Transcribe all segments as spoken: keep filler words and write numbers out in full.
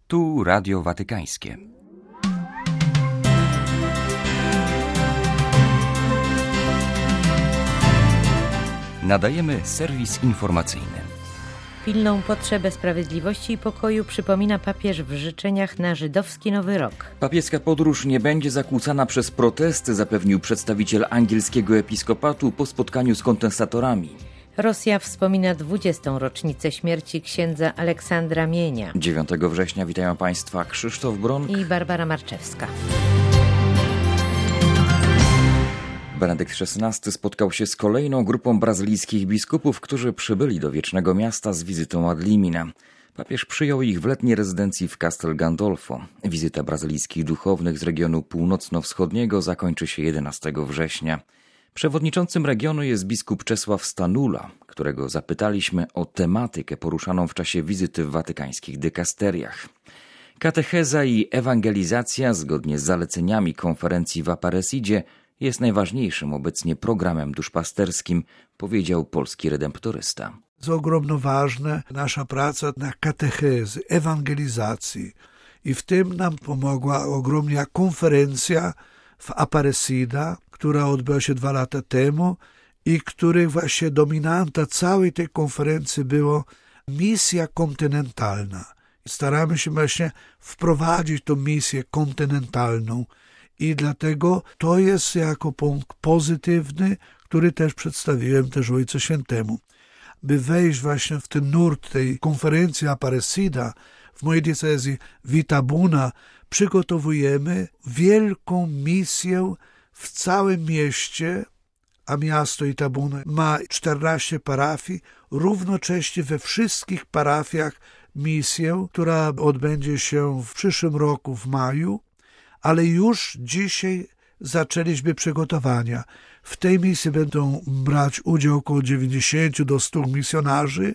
Tu Radio Watykańskie. Nadajemy serwis informacyjny. Pilną potrzebę sprawiedliwości i pokoju przypomina papież w życzeniach na żydowski Nowy Rok. Papieska podróż nie będzie zakłócana przez protesty, zapewnił przedstawiciel angielskiego episkopatu po spotkaniu z kontestatorami. Rosja wspomina dwudziestą rocznicę śmierci księdza Aleksandra Mienia. dziewiątego września witają Państwa Krzysztof Bronk i Barbara Marczewska. Benedykt szesnasty spotkał się z kolejną grupą brazylijskich biskupów, którzy przybyli do Wiecznego Miasta z wizytą ad limina. Papież przyjął ich w letniej rezydencji w Castel Gandolfo. Wizyta brazylijskich duchownych z regionu północno-wschodniego zakończy się jedenastego września. Przewodniczącym regionu jest biskup Czesław Stanula, którego zapytaliśmy o tematykę poruszaną w czasie wizyty w watykańskich dykasteriach. Katecheza i ewangelizacja, zgodnie z zaleceniami konferencji w Aparecidzie, jest najważniejszym obecnie programem duszpasterskim, powiedział polski redemptorysta. Jest ogromnie ważna nasza praca na katechezy, ewangelizacji i w tym nam pomogła ogromna konferencja w Aparecida, która odbyła się dwa lata temu i której właśnie dominanta całej tej konferencji była misja kontynentalna. Staramy się właśnie wprowadzić tą misję kontynentalną i dlatego to jest jako punkt pozytywny, który też przedstawiłem też Ojcu Świętemu. By wejść właśnie w ten nurt tej konferencji Aparecida, w mojej diecezji w Itabuna przygotowujemy wielką misję w całym mieście, a miasto Itabuna ma czternaście parafii, równocześnie we wszystkich parafiach misję, która odbędzie się w przyszłym roku w maju, ale już dzisiaj zaczęliśmy przygotowania. W tej misji będą brać udział około dziewięćdziesiąt do stu misjonarzy.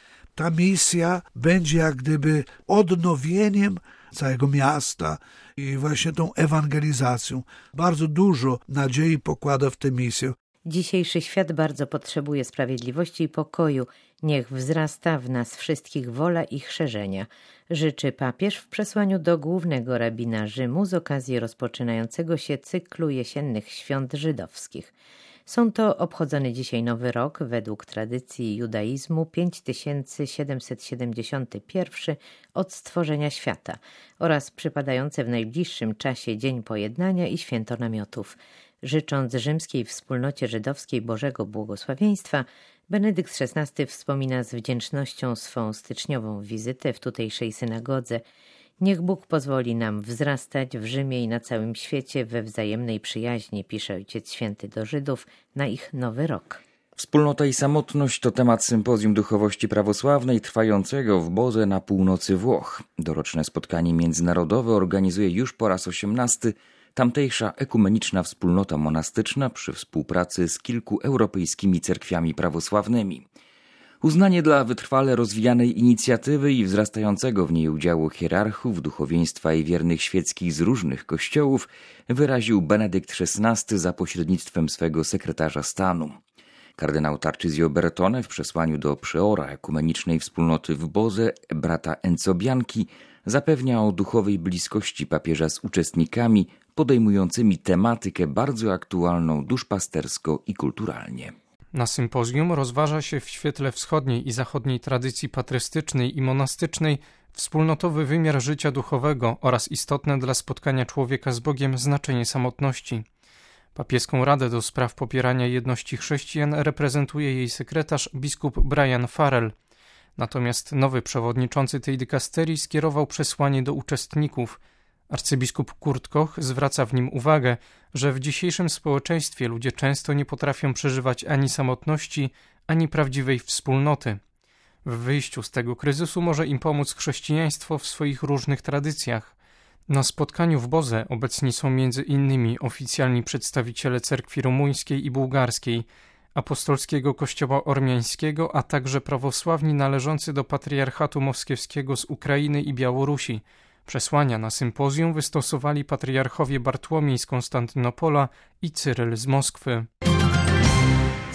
Ta misja będzie jak gdyby odnowieniem całego miasta i właśnie tą ewangelizacją. Bardzo dużo nadziei pokłada w tę misję. Dzisiejszy świat bardzo potrzebuje sprawiedliwości i pokoju. Niech wzrasta w nas wszystkich wola ich szerzenia. Życzy papież w przesłaniu do głównego rabina Rzymu z okazji rozpoczynającego się cyklu jesiennych świąt żydowskich. Są to obchodzony dzisiaj Nowy Rok według tradycji judaizmu pięć tysięcy siedemset siedemdziesiąty pierwszy od stworzenia świata oraz przypadające w najbliższym czasie Dzień Pojednania i Święto Namiotów. Życząc rzymskiej wspólnocie żydowskiej Bożego Błogosławieństwa, Benedykt szesnasty wspomina z wdzięcznością swą styczniową wizytę w tutejszej synagodze. Niech Bóg pozwoli nam wzrastać w Rzymie i na całym świecie we wzajemnej przyjaźni, pisze Ojciec Święty do Żydów na ich Nowy Rok. Wspólnota i samotność to temat sympozjum duchowości prawosławnej trwającego w Boze na północy Włoch. Doroczne spotkanie międzynarodowe organizuje już po raz osiemnasty tamtejsza ekumeniczna wspólnota monastyczna przy współpracy z kilku europejskimi cerkwiami prawosławnymi. Uznanie dla wytrwale rozwijanej inicjatywy i wzrastającego w niej udziału hierarchów, duchowieństwa i wiernych świeckich z różnych kościołów wyraził Benedykt szesnasty za pośrednictwem swego sekretarza stanu. Kardynał Tarcisio Bertone w przesłaniu do przeora ekumenicznej wspólnoty w Boze, brata Enzo Bianchi, zapewnia o duchowej bliskości papieża z uczestnikami podejmującymi tematykę bardzo aktualną duszpastersko i kulturalnie. Na sympozjum rozważa się w świetle wschodniej i zachodniej tradycji patrystycznej i monastycznej wspólnotowy wymiar życia duchowego oraz istotne dla spotkania człowieka z Bogiem znaczenie samotności. Papieską Radę do spraw popierania jedności chrześcijan reprezentuje jej sekretarz biskup Brian Farrell. Natomiast nowy przewodniczący tej dykasterii skierował przesłanie do uczestników. Arcybiskup Kurt Koch zwraca w nim uwagę, że w dzisiejszym społeczeństwie ludzie często nie potrafią przeżywać ani samotności, ani prawdziwej wspólnoty. W wyjściu z tego kryzysu może im pomóc chrześcijaństwo w swoich różnych tradycjach. Na spotkaniu w Boze obecni są między innymi oficjalni przedstawiciele cerkwi rumuńskiej i bułgarskiej, apostolskiego kościoła ormiańskiego, a także prawosławni należący do patriarchatu moskiewskiego z Ukrainy i Białorusi. Przesłania na sympozjum wystosowali patriarchowie Bartłomiej z Konstantynopola i Cyryl z Moskwy.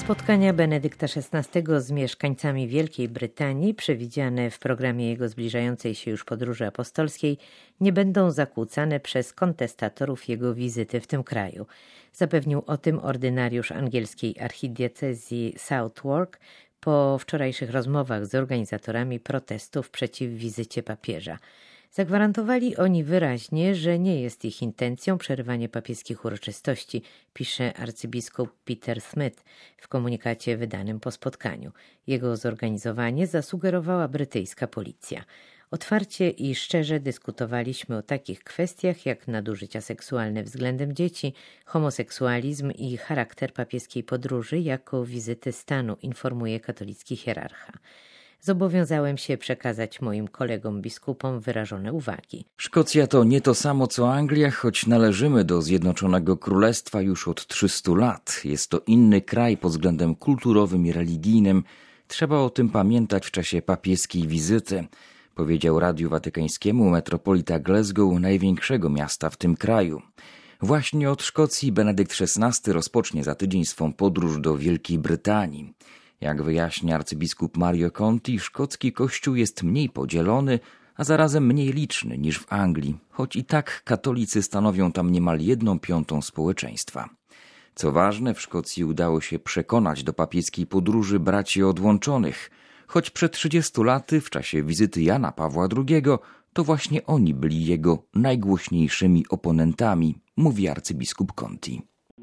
Spotkania Benedykta szesnastego z mieszkańcami Wielkiej Brytanii, przewidziane w programie jego zbliżającej się już podróży apostolskiej, nie będą zakłócane przez kontestatorów jego wizyty w tym kraju. Zapewnił o tym ordynariusz angielskiej archidiecezji Southwark po wczorajszych rozmowach z organizatorami protestów przeciw wizycie papieża. Zagwarantowali oni wyraźnie, że nie jest ich intencją przerywanie papieskich uroczystości, pisze arcybiskup Peter Smith w komunikacie wydanym po spotkaniu. Jego zorganizowanie zasugerowała brytyjska policja. Otwarcie i szczerze dyskutowaliśmy o takich kwestiach jak nadużycia seksualne względem dzieci, homoseksualizm i charakter papieskiej podróży jako wizyty stanu, informuje katolicki hierarcha. Zobowiązałem się przekazać moim kolegom biskupom wyrażone uwagi. Szkocja to nie to samo co Anglia, choć należymy do Zjednoczonego Królestwa już od trzystu lat. Jest to inny kraj pod względem kulturowym i religijnym. Trzeba o tym pamiętać w czasie papieskiej wizyty, powiedział Radiu Watykańskiemu metropolita Glasgow, największego miasta w tym kraju. Właśnie od Szkocji Benedykt szesnasty rozpocznie za tydzień swą podróż do Wielkiej Brytanii. Jak wyjaśnia arcybiskup Mario Conti, szkocki kościół jest mniej podzielony, a zarazem mniej liczny niż w Anglii, choć i tak katolicy stanowią tam niemal jedną piątą społeczeństwa. Co ważne, w Szkocji udało się przekonać do papieskiej podróży braci odłączonych, choć przed trzydziestu laty, w czasie wizyty Jana Pawła drugiego, to właśnie oni byli jego najgłośniejszymi oponentami, mówi arcybiskup Conti.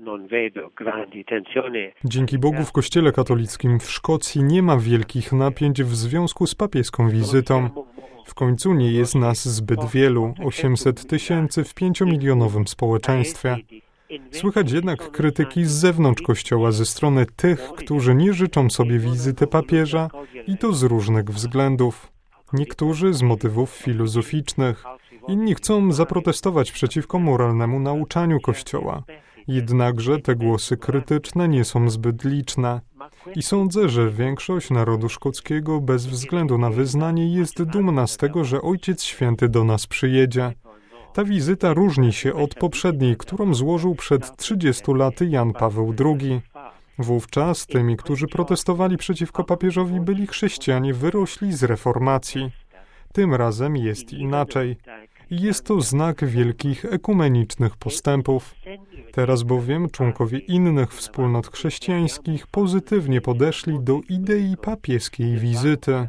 Dzięki Bogu w Kościele katolickim w Szkocji nie ma wielkich napięć w związku z papieską wizytą. W końcu nie jest nas zbyt wielu, osiemset tysięcy w pięciomilionowym społeczeństwie. Słychać jednak krytyki z zewnątrz Kościoła ze strony tych, którzy nie życzą sobie wizyty papieża i to z różnych względów. Niektórzy z motywów filozoficznych, inni chcą zaprotestować przeciwko moralnemu nauczaniu Kościoła. Jednakże te głosy krytyczne nie są zbyt liczne i sądzę, że większość narodu szkockiego bez względu na wyznanie jest dumna z tego, że Ojciec Święty do nas przyjedzie. Ta wizyta różni się od poprzedniej, którą złożył przed trzydziestu laty Jan Paweł drugi. Wówczas tymi, którzy protestowali przeciwko papieżowi, byli chrześcijanie wyrośli z reformacji. Tym razem jest inaczej. I jest to znak wielkich ekumenicznych postępów. Teraz bowiem członkowie innych wspólnot chrześcijańskich pozytywnie podeszli do idei papieskiej wizyty.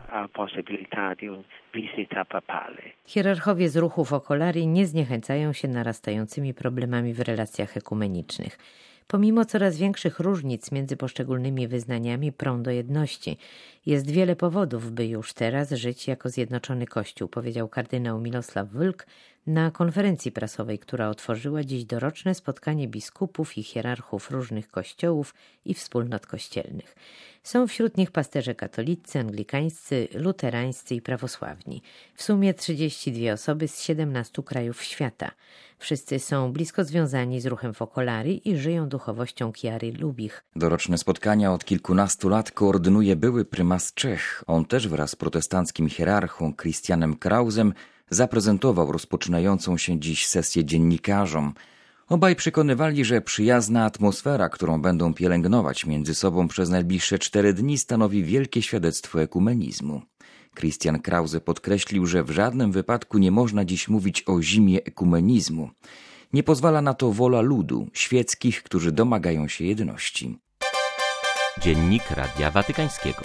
Hierarchowie z ruchu Focolari nie zniechęcają się narastającymi problemami w relacjach ekumenicznych. Pomimo coraz większych różnic między poszczególnymi wyznaniami prą do jedności. Jest wiele powodów, by już teraz żyć jako zjednoczony Kościół, powiedział kardynał Milosław Wlk na konferencji prasowej, która otworzyła dziś doroczne spotkanie biskupów i hierarchów różnych kościołów i wspólnot kościelnych. Są wśród nich pasterze katolicy, anglikańscy, luterańscy i prawosławni. W sumie trzydzieści dwie osoby z siedemnastu krajów świata. Wszyscy są blisko związani z ruchem Focolari i żyją duchowością Chiary Lubich. Doroczne spotkania od kilkunastu lat koordynuje były prymas Czech. On też wraz z protestanckim hierarchą Christianem Krausem zaprezentował rozpoczynającą się dziś sesję dziennikarzom. Obaj przekonywali, że przyjazna atmosfera, którą będą pielęgnować między sobą przez najbliższe cztery dni, stanowi wielkie świadectwo ekumenizmu. Christian Krause podkreślił, że w żadnym wypadku nie można dziś mówić o zimie ekumenizmu. Nie pozwala na to wola ludu, świeckich, którzy domagają się jedności. Dziennik Radia Watykańskiego.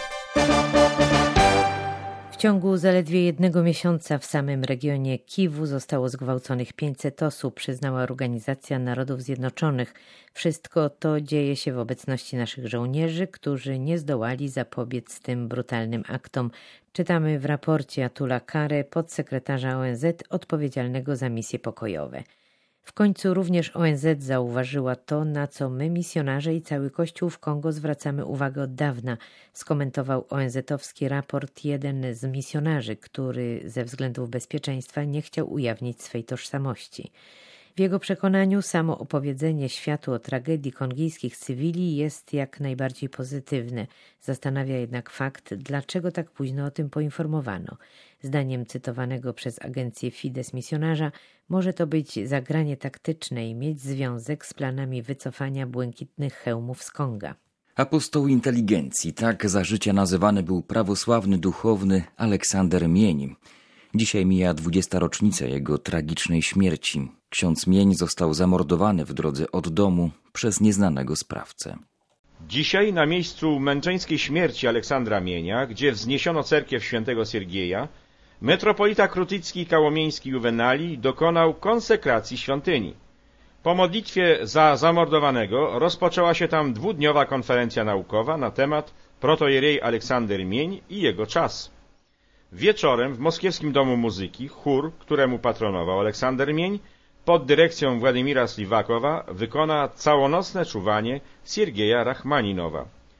W ciągu zaledwie jednego miesiąca w samym regionie Kiwu zostało zgwałconych pięćset osób, przyznała Organizacja Narodów Zjednoczonych. Wszystko to dzieje się w obecności naszych żołnierzy, którzy nie zdołali zapobiec tym brutalnym aktom. Czytamy w raporcie Atula Kare, podsekretarza O N Z odpowiedzialnego za misje pokojowe. W końcu również O N Z zauważyła to, na co my, misjonarze i cały Kościół w Kongo zwracamy uwagę od dawna, skomentował O N Z-owski raport jeden z misjonarzy, który ze względów bezpieczeństwa nie chciał ujawnić swej tożsamości. W jego przekonaniu samo opowiedzenie światu o tragedii kongijskich cywili jest jak najbardziej pozytywne. Zastanawia jednak fakt, dlaczego tak późno o tym poinformowano. Zdaniem cytowanego przez agencję Fides misjonarza może to być zagranie taktyczne i mieć związek z planami wycofania błękitnych hełmów z Konga. Apostoł inteligencji, tak za życia nazywany był prawosławny duchowny Aleksander Mień. Dzisiaj mija dwudziesta rocznica jego tragicznej śmierci. Ksiądz Mień został zamordowany w drodze od domu przez nieznanego sprawcę. Dzisiaj na miejscu męczeńskiej śmierci Aleksandra Mienia, gdzie wzniesiono cerkiew świętego Siergieja, metropolita krutycki i kałomieński Juwenali dokonał konsekracji świątyni. Po modlitwie za zamordowanego rozpoczęła się tam dwudniowa konferencja naukowa na temat protojerej Aleksander Mień i jego czas. Wieczorem w moskiewskim Domu Muzyki chór, któremu patronował Aleksander Mień, pod dyrekcją Władimira Sliwakowa wykona całonocne czuwanie Siergieja Rachmaninowa.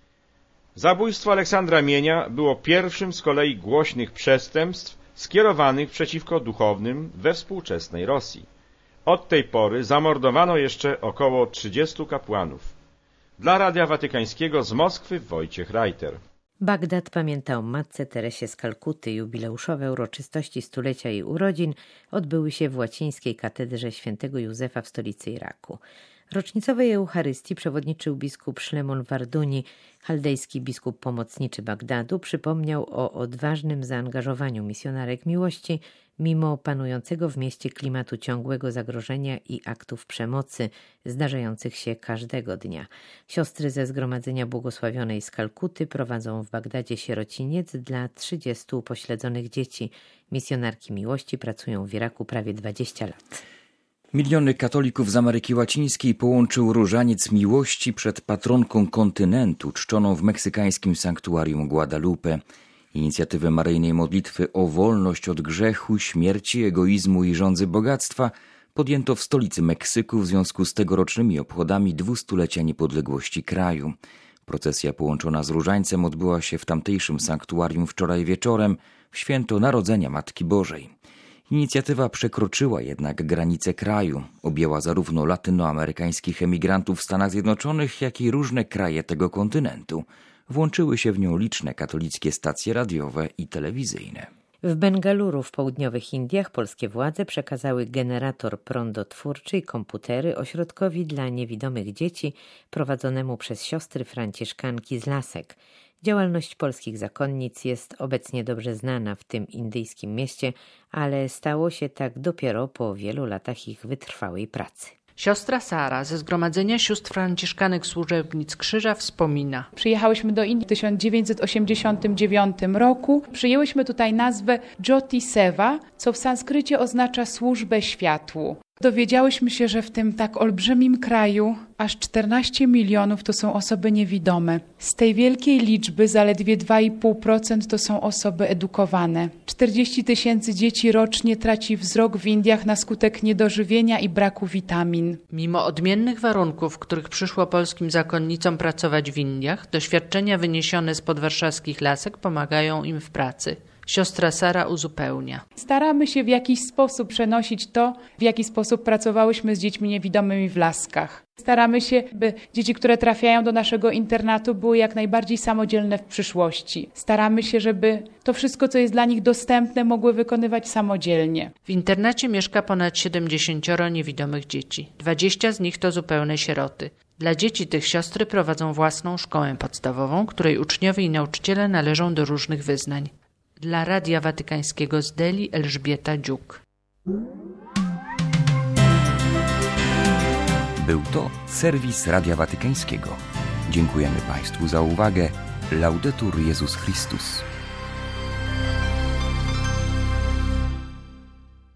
Zabójstwo Aleksandra Mienia było pierwszym z kolei głośnych przestępstw skierowanych przeciwko duchownym we współczesnej Rosji. Od tej pory zamordowano jeszcze około trzydziestu kapłanów. Dla Radia Watykańskiego z Moskwy Wojciech Reiter. Bagdad pamięta o matce Teresie z Kalkuty. Jubileuszowe uroczystości stulecia jej urodzin odbyły się w łacińskiej katedrze świętego Józefa w stolicy Iraku. Rocznicowej Eucharystii przewodniczył biskup Szlemon Warduni, chaldejski biskup pomocniczy Bagdadu, przypomniał o odważnym zaangażowaniu misjonarek miłości mimo panującego w mieście klimatu ciągłego zagrożenia i aktów przemocy zdarzających się każdego dnia. Siostry ze Zgromadzenia Błogosławionej z Kalkuty prowadzą w Bagdadzie sierociniec dla trzydziestu upośledzonych dzieci. Misjonarki miłości pracują w Iraku prawie dwadzieścia lat. Miliony katolików z Ameryki Łacińskiej połączył różaniec miłości przed patronką kontynentu, czczoną w meksykańskim sanktuarium Guadalupe. Inicjatywę maryjnej modlitwy o wolność od grzechu, śmierci, egoizmu i żądzy bogactwa podjęto w stolicy Meksyku w związku z tegorocznymi obchodami dwustulecia niepodległości kraju. Procesja połączona z różańcem odbyła się w tamtejszym sanktuarium wczoraj wieczorem w święto Narodzenia Matki Bożej. Inicjatywa przekroczyła jednak granice kraju, objęła zarówno latynoamerykańskich emigrantów w Stanach Zjednoczonych, jak i różne kraje tego kontynentu. Włączyły się w nią liczne katolickie stacje radiowe i telewizyjne. W Bengaluru w południowych Indiach polskie władze przekazały generator prądotwórczy i komputery ośrodkowi dla niewidomych dzieci prowadzonemu przez siostry franciszkanki z Lasek. Działalność polskich zakonnic jest obecnie dobrze znana w tym indyjskim mieście, ale stało się tak dopiero po wielu latach ich wytrwałej pracy. Siostra Sara ze Zgromadzenia Sióstr Franciszkanek Służebnic Krzyża wspomina. Przyjechałyśmy do Indii w tysiąc dziewięćset osiemdziesiątym dziewiątym roku. Przyjęłyśmy tutaj nazwę Jyoti Seva, co w sanskrycie oznacza służbę światłu. Dowiedziałyśmy się, że w tym tak olbrzymim kraju aż czternaście milionów to są osoby niewidome. Z tej wielkiej liczby zaledwie dwa i pół procent to są osoby edukowane. czterdzieści tysięcy dzieci rocznie traci wzrok w Indiach na skutek niedożywienia i braku witamin. Mimo odmiennych warunków, w których przyszło polskim zakonnicom pracować w Indiach, doświadczenia wyniesione z podwarszawskich Lasek pomagają im w pracy. Siostra Sara uzupełnia. Staramy się w jakiś sposób przenosić to, w jaki sposób pracowałyśmy z dziećmi niewidomymi w Laskach. Staramy się, by dzieci, które trafiają do naszego internatu, były jak najbardziej samodzielne w przyszłości. Staramy się, żeby to wszystko, co jest dla nich dostępne, mogły wykonywać samodzielnie. W internacie mieszka ponad siedemdziesięcioro niewidomych dzieci. dwadzieścia z nich to zupełne sieroty. Dla dzieci tych siostry prowadzą własną szkołę podstawową, której uczniowie i nauczyciele należą do różnych wyznań. Dla Radia Watykańskiego z Delhi Elżbieta Dziuk. Był to serwis Radia Watykańskiego. Dziękujemy Państwu za uwagę. Laudetur Jezus Chrystus.